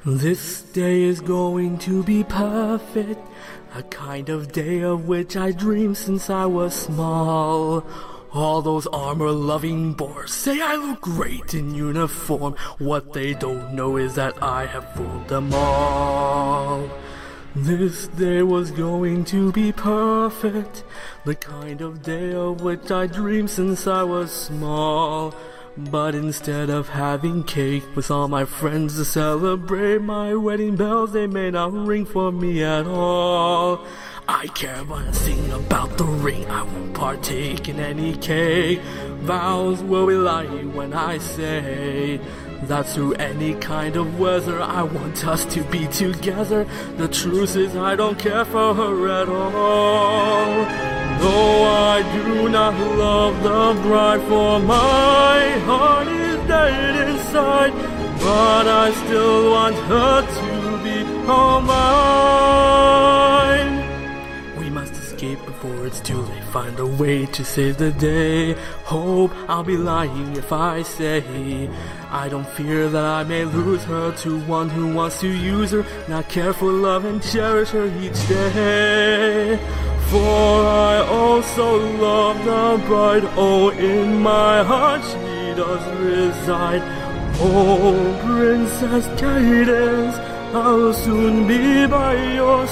This day is going to be perfect, a kind of day of which I dreamed since I was small. All those armor-loving boars say I look great in uniform. What they don't know is that I have fooled them all. This day was going to be perfect, the kind of day of which I dreamed since I was small. But instead of having cake with all my friends to celebrate my wedding bells, they may not ring for me at all. I care but sing about the ring, I won't partake in any cake. Vows will be lying when I say that through any kind of weather I want us to be together. The truth is I don't care for her at all. Though I do not love the bride, for my heart is dead inside, but I still want her to be all mine. We must escape before it's too late, find a way to save the day. Hope I'll be lying if I say I don't fear that I may lose her to one who wants to use her, not care for love and cherish her each day. For I also love the bride, oh, in my heart she does reside. Oh, Princess Cadence, I'll soon be by your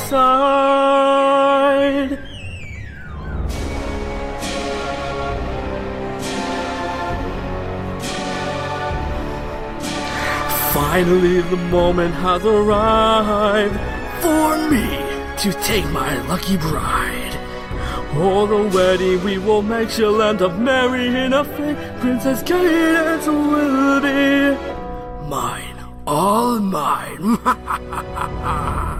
side. Finally the moment has arrived for me to take my lucky bride. Oh, the wedding we will make, she'll end up marrying a fake. Princess Cadence will be mine, all mine.